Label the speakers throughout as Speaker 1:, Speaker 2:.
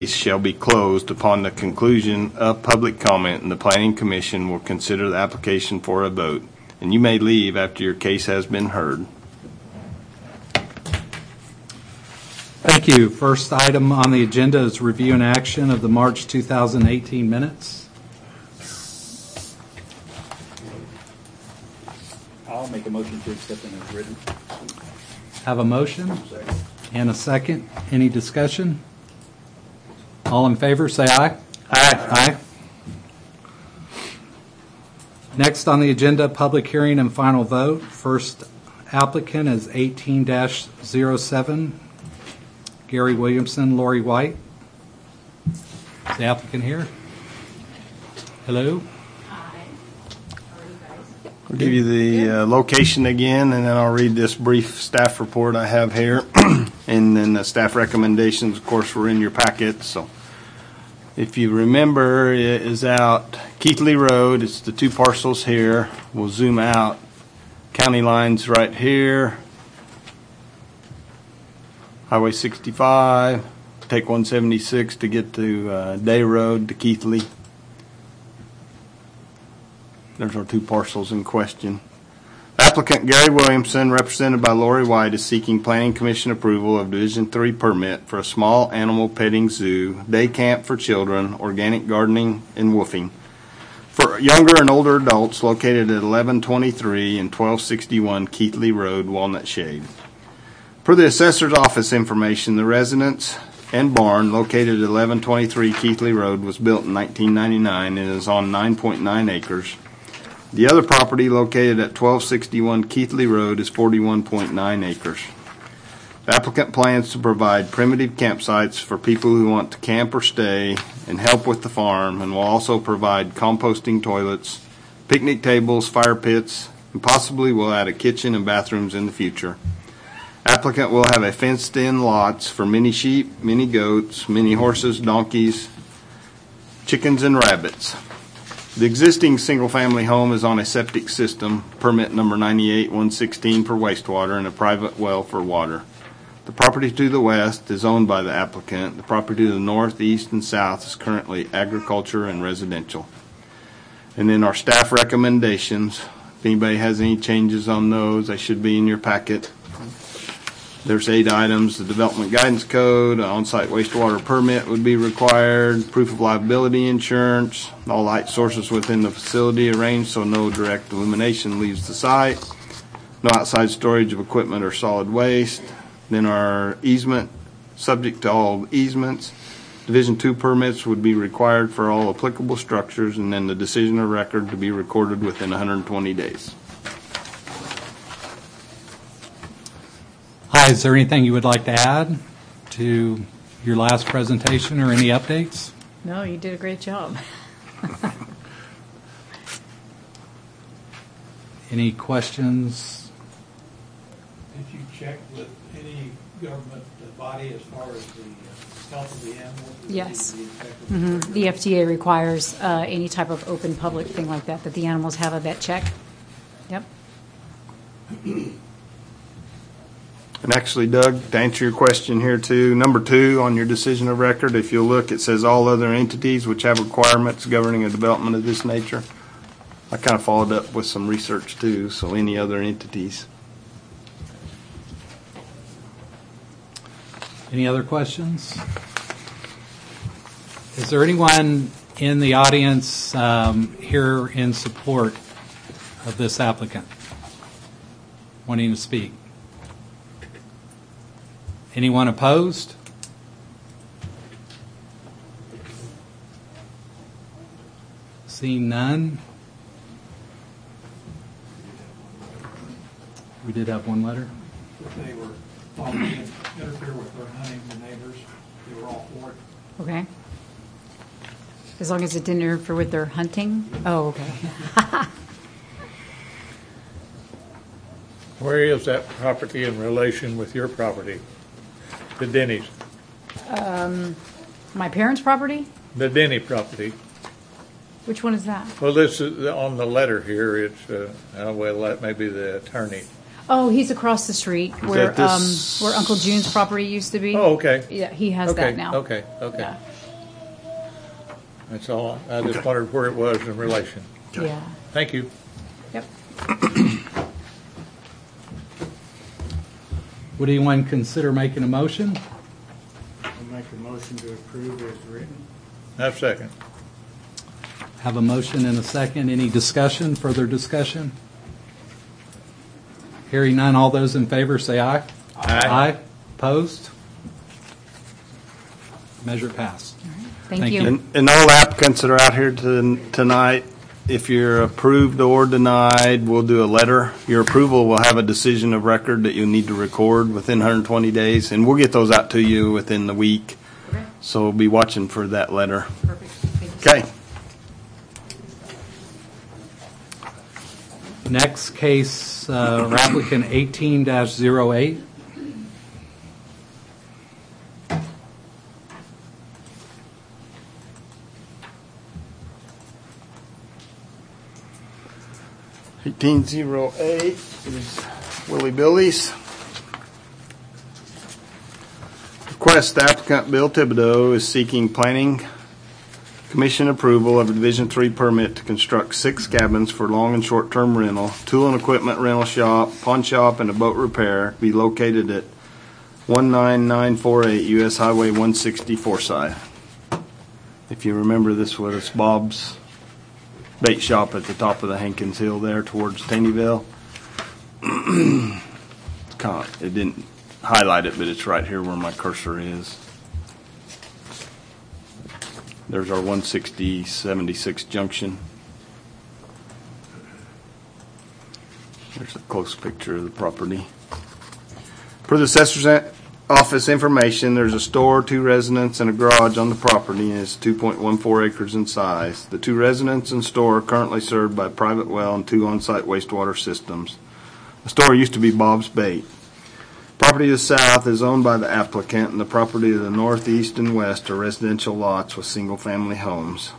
Speaker 1: shall be closed upon the conclusion of public comment, and the Planning Commission will consider the application for a vote. And you may leave after your case has been heard.
Speaker 2: Thank you. First item on the agenda is review and action of the March 2018 minutes.
Speaker 3: I'll make a motion to accept them as written.
Speaker 2: Have a motion and a second. Any discussion? All in favor, say aye. Aye. Next on the agenda, public hearing and final vote. First applicant is 18-07, Gary Williamson, Lori White. Is the applicant here? Hello?
Speaker 4: Hi. How are you guys?
Speaker 1: I'll give you the location again, and then I'll read this brief staff report I have here. And then the staff recommendations, of course, were in your packet. So if you remember, it is out Keithley Road. It's the two parcels here. We'll zoom out. County lines right here. Highway 65. Take 176 to get to Day Road to Keithley. There's our two parcels in question. Applicant Gary Williamson, represented by Lori White, is seeking Planning Commission approval of Division 3 permit for a small animal petting zoo, day camp for children, organic gardening, and woofing for younger and older adults located at 1123 and 1261 Keithley Road, Walnut Shade. Per the assessor's office information, the residence and barn located at 1123 Keithley Road was built in 1999 and is on 9.9 acres. The other property located at 1261 Keithley Road is 41.9 acres. The applicant plans to provide primitive campsites for people who want to camp or stay and help with the farm, and will also provide composting toilets, picnic tables, fire pits, and possibly will add a kitchen and bathrooms in the future. Applicant will have a fenced-in lots for mini sheep, mini goats, mini horses, donkeys, chickens, and rabbits. The existing single-family home is on a septic system, permit number 98-116 for wastewater, and a private well for water. The property to the west is owned by the applicant. The property to the north, east, and south is currently agriculture and residential. And then our staff recommendations. If anybody has any changes on those, they should be in your packet. There's 8 items. The Development Guidance Code, an on-site wastewater permit would be required, proof of liability insurance, all light sources within the facility arranged so no direct illumination leaves the site, no outside storage of equipment or solid waste. Then our easement, subject to all easements. Division 2 permits would be required for all applicable structures, and then the decision of record to be recorded within 120 days.
Speaker 2: Hi, is there anything you would like to add to your last presentation or any updates?
Speaker 4: No, you did a great job.
Speaker 2: Any questions?
Speaker 5: Did you check with any government body as far as the health of the animals?
Speaker 4: Yes. The FDA requires any type of open public thing like that the animals have a vet check. Yep.
Speaker 1: And actually, Doug, to answer your question here too, number 2 on your decision of record, if you'll look, it says all other entities which have requirements governing a development of this nature. I kind of followed up with some research too, so any other entities.
Speaker 2: Any other questions? Is there anyone in the audience here in support of this applicant wanting to speak? Anyone opposed? Seeing none. We did have one letter.
Speaker 5: If they were following and interfere with their hunting, the neighbors, they were all for it.
Speaker 4: Okay. As long as it didn't interfere with their hunting? Oh, okay.
Speaker 6: Where is that property in relation with your property? The Denny's.
Speaker 4: My parents' property?
Speaker 6: The Denny property.
Speaker 4: Which one is that?
Speaker 6: Well, this is on the letter here. It's well, that may be the attorney.
Speaker 4: Oh, he's across the street where
Speaker 1: that this-
Speaker 4: where Uncle June's property used to be.
Speaker 6: Oh, okay.
Speaker 4: Yeah, he has
Speaker 6: Okay.
Speaker 4: that now.
Speaker 6: Okay. Okay.
Speaker 4: Yeah.
Speaker 6: That's all. I just wondered where it was in relation.
Speaker 4: Yeah.
Speaker 6: Thank you.
Speaker 4: Yep.
Speaker 2: Would anyone consider making a motion?
Speaker 7: I'll make a motion to approve as written.
Speaker 6: Have a second.
Speaker 2: Have a motion and a second. Any discussion, further discussion? Hearing none, all those in favor say aye.
Speaker 6: Aye.
Speaker 2: Opposed? Measure passed.
Speaker 4: Thank
Speaker 2: Thank
Speaker 4: you.
Speaker 2: you.
Speaker 1: And all applicants that are out here tonight, if you're approved or denied, we'll do a letter. Your approval will have a decision of record that you'll need to record within 120 days, and we'll get those out to you within the week.
Speaker 4: Okay.
Speaker 1: So we'll be watching for that letter.
Speaker 4: Perfect. Thank you.
Speaker 1: Okay.
Speaker 2: Next case, applicant 18-08.
Speaker 1: $18.08 is Willie Billy's. Request applicant Bill Thibodeau is seeking planning commission approval of a Division III permit to construct 6 cabins for long and short-term rental, tool and equipment rental shop, pawn shop, and a boat repair to be located at 19948 U.S. Highway 160 Forsyth. If you remember, this was Bob's bait shop at the top of the Hankins Hill there towards Taneyville. It didn't highlight it, but it's right here where my cursor is. There's our 160-76 junction. There's a close picture of the property. For the assessor's office information, there's a store, 2 residences, and a garage on the property, and it's 2.14 acres in size. The 2 residences and store are currently served by a private well and 2 on-site wastewater systems. The store used to be Bob's Bait. Property to the south is owned by the applicant, and the property to the north, east, and west are residential lots with single-family homes.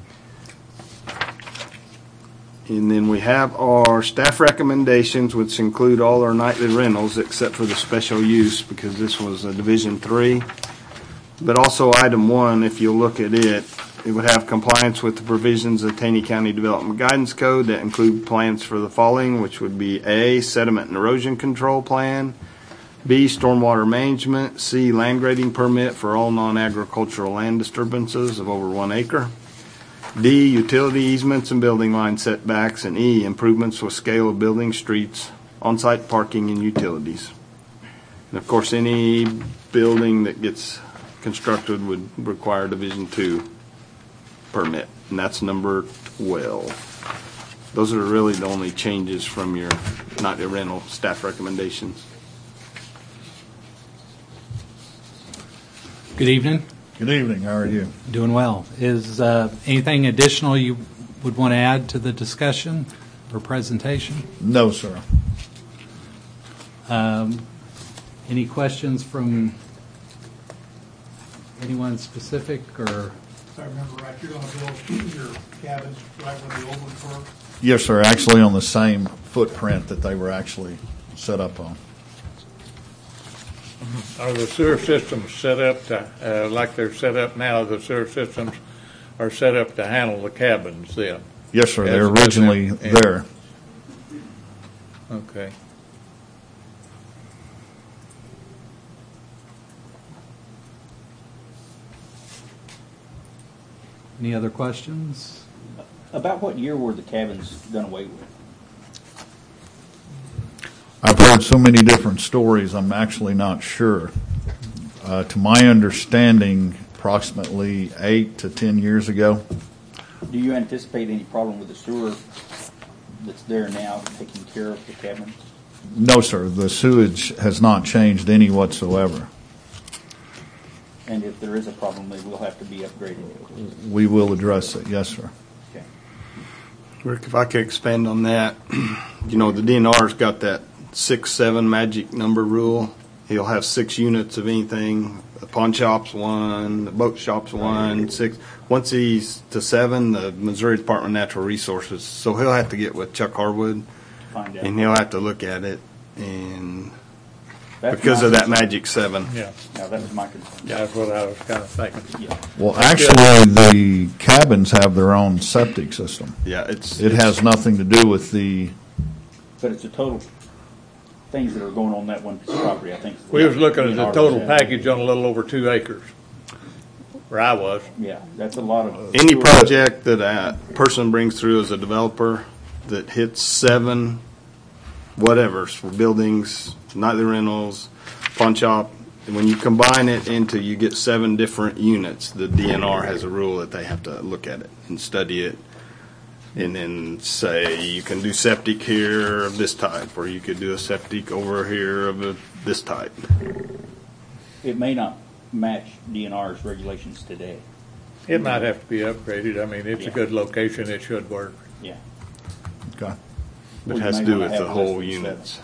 Speaker 1: And then we have our staff recommendations, which include all our nightly rentals except for the special use, because this was a Division III. But also item 1, if you look at it, it would have compliance with the provisions of Taney County Development Guidance Code that include plans for the following, which would be A, sediment and erosion control plan, B, stormwater management, C, land grading permit for all non-agricultural land disturbances of over 1 acre, D, utility easements and building line setbacks, and E, improvements with scale of buildings, streets, on-site parking, and utilities. And of course, any building that gets constructed would require Division II permit, and that's number 12. Those are really the only changes from your nightly rental staff recommendations.
Speaker 2: Good evening.
Speaker 8: Good evening. How are you?
Speaker 2: Doing well. Is anything additional you would want to add to the discussion or presentation?
Speaker 8: No, sir.
Speaker 2: Any questions from anyone specific, or?
Speaker 5: If I remember right, you're going to build your cabins right where the old ones were?
Speaker 8: Yes, sir. Actually on the same footprint that they were actually set up on.
Speaker 6: Are the sewer systems set up to, like they're set up now, the sewer systems are set up to handle the cabins then?
Speaker 8: Yes, sir. They're
Speaker 6: Yes,
Speaker 8: originally
Speaker 6: and-
Speaker 8: there.
Speaker 6: Okay.
Speaker 2: Any other questions?
Speaker 3: About what year were the cabins done away with?
Speaker 8: I've heard so many different stories, I'm actually not sure. To my understanding, approximately 8 to 10 years ago.
Speaker 3: Do you anticipate any problem with the sewer that's there now taking care of the cabins?
Speaker 8: No, sir. The sewage has not changed any whatsoever.
Speaker 3: And if there is a problem, they will have to be upgraded.
Speaker 8: We will address it. Yes, sir.
Speaker 3: Okay.
Speaker 1: Rick, if I could expand on that, you know, the DNR's got that 6-7 magic number rule. He'll have 6 units of anything. The pawn shop's 1, the boat shop's 1, 6. Once he's to 7, the Missouri Department of Natural Resources. So he'll have to get with Chuck Harwood,
Speaker 3: Find out.
Speaker 1: and he'll have to look at it. And
Speaker 3: That's
Speaker 1: because
Speaker 3: my
Speaker 1: of that
Speaker 3: concern.
Speaker 1: magic 7.
Speaker 6: Yeah,
Speaker 3: Now, that was my concern.
Speaker 6: that's what I was kind of thinking.
Speaker 3: Yeah.
Speaker 8: Well, actually, the cabins have their own septic system.
Speaker 1: Yeah,
Speaker 8: It has nothing to do with the,
Speaker 3: But it's the total things that are going on that one piece of property, I think.
Speaker 6: We was looking at the total
Speaker 3: Yeah.
Speaker 6: package on a little over 2 acres, where I was.
Speaker 3: Yeah, that's a lot of.
Speaker 1: Any project that a person brings through as a developer that hits 7 whatevers for buildings, nightly rentals, pawn shop, and when you combine it into, you get 7 different units, the DNR has a rule that they have to look at it and study it. And then say, you can do septic here of this type, or you could do a septic over here of this type.
Speaker 3: It may not match DNR's regulations today.
Speaker 6: It might have to be upgraded. I mean, it's a
Speaker 3: Yeah.
Speaker 6: good location. It should work.
Speaker 3: Yeah.
Speaker 8: okay.
Speaker 1: It
Speaker 3: Well,
Speaker 1: has
Speaker 3: you
Speaker 1: to
Speaker 3: may
Speaker 1: do
Speaker 3: wanna
Speaker 1: with the
Speaker 3: have
Speaker 1: whole
Speaker 3: less than
Speaker 1: units.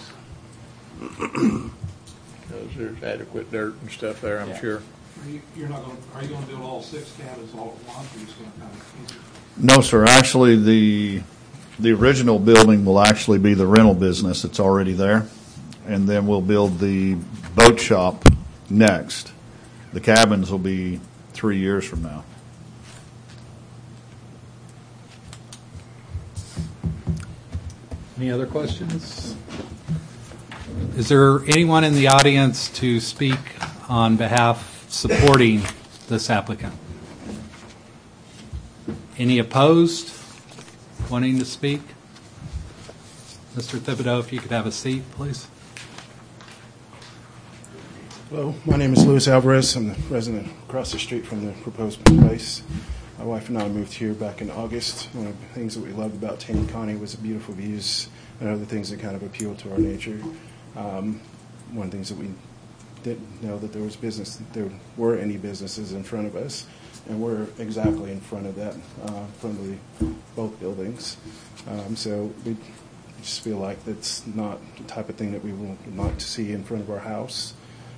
Speaker 6: Because there's adequate dirt and stuff there, I'm
Speaker 3: Yeah.
Speaker 6: sure.
Speaker 5: Are you gonna build all 6 cabins all at once, or you just gonna kind of?
Speaker 8: No, sir. Actually, the original building will actually be the rental business. It's already there. And then we'll build the boat shop next. The cabins will be 3 years from now.
Speaker 2: Any other questions? Is there anyone in the audience to speak on behalf supporting this applicant? Any opposed? Wanting to speak? Mr. Thibodeau, if you could have a seat, please.
Speaker 9: Hello, my name is Luis Alvarez. I'm the resident across the street from the proposed place. My wife and I moved here back in August. One of the things that we loved about Taney County was the beautiful views and other things that kind of appeal to our nature. One of the things that we didn't know that there were any businesses in front of us, and we're exactly in front of that, from both buildings. So we just feel like that's not the type of thing that we would like to see in front of our house.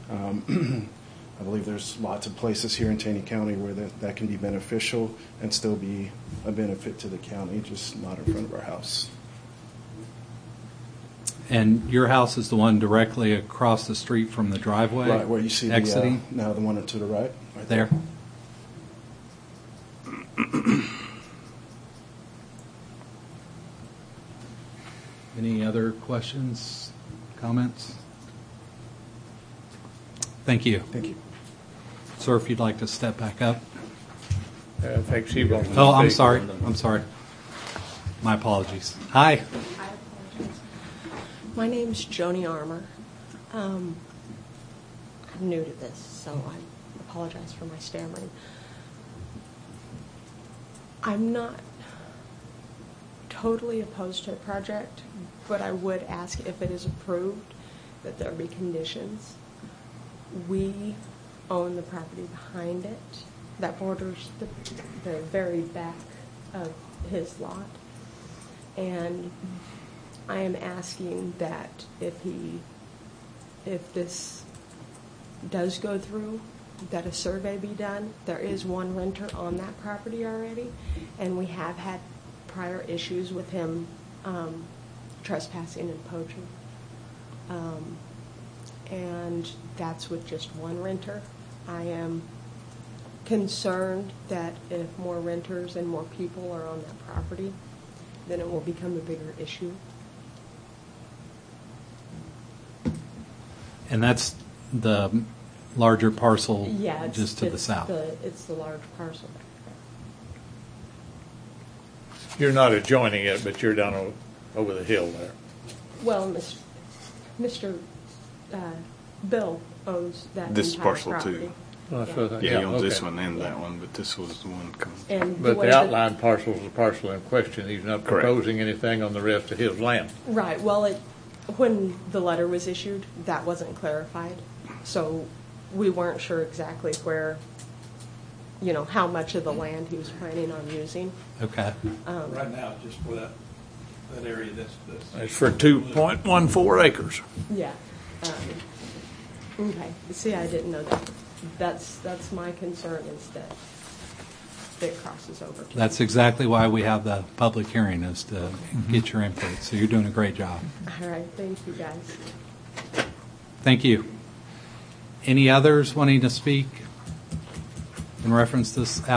Speaker 9: I believe there's lots of places here in Taney County where that can be beneficial and still be a benefit to the county, just not in front of our house.
Speaker 2: And your house is the one directly across the street from the driveway?
Speaker 9: Right, where you see
Speaker 2: exiting?
Speaker 9: the one to the right
Speaker 2: There. Any other questions, comments? Thank you.
Speaker 9: Thank you.
Speaker 2: Sir, if you'd like to step back up.
Speaker 6: I think she wants to
Speaker 2: Oh, I'm
Speaker 6: speak.
Speaker 2: sorry. I'm sorry. My apologies. Hi.
Speaker 10: My name's Joni Armour. I'm new to this, so I apologize for my stammering. I'm not totally opposed to the project, but I would ask if it is approved that there be conditions. We own the property behind it that borders the very back of his lot. And I am asking that if this does go through, that a survey be done. There is one renter on that property already, and we have had prior issues with him trespassing and poaching. And that's with just one renter. I am concerned that if more renters and more people are on that property, then it will become a bigger issue.
Speaker 2: And that's the larger parcel
Speaker 10: Yeah,
Speaker 2: just to the south.
Speaker 10: It's the large parcel back there.
Speaker 6: You're not adjoining it, but you're down over the hill there.
Speaker 10: Well, Mr. Bill owns that
Speaker 1: This is
Speaker 10: entire
Speaker 1: parcel
Speaker 10: property.
Speaker 1: two.
Speaker 6: Well, that's what I-
Speaker 1: Yeah, he owns this
Speaker 6: okay.
Speaker 1: one and that one, but this was the one.
Speaker 10: And
Speaker 6: But
Speaker 10: way
Speaker 6: the
Speaker 10: that-
Speaker 6: outline parcel is the parcel in question. He's not
Speaker 1: Correct.
Speaker 6: proposing anything on the rest of his land.
Speaker 10: Right, well, when the letter was issued, that wasn't clarified, so we weren't sure exactly where, how much of the land he was planning on using.
Speaker 2: Okay.
Speaker 5: Right now, just for that area, that's.
Speaker 6: It's for 2.14 acres.
Speaker 10: Yeah. Okay, see, I didn't know that. That's my concern, is that it crosses over.
Speaker 2: That's exactly why we have the public hearing, is to get your input. So you're doing a great job.
Speaker 10: All right, thank you, guys.
Speaker 2: Thank you. Any others wanting to speak in reference to this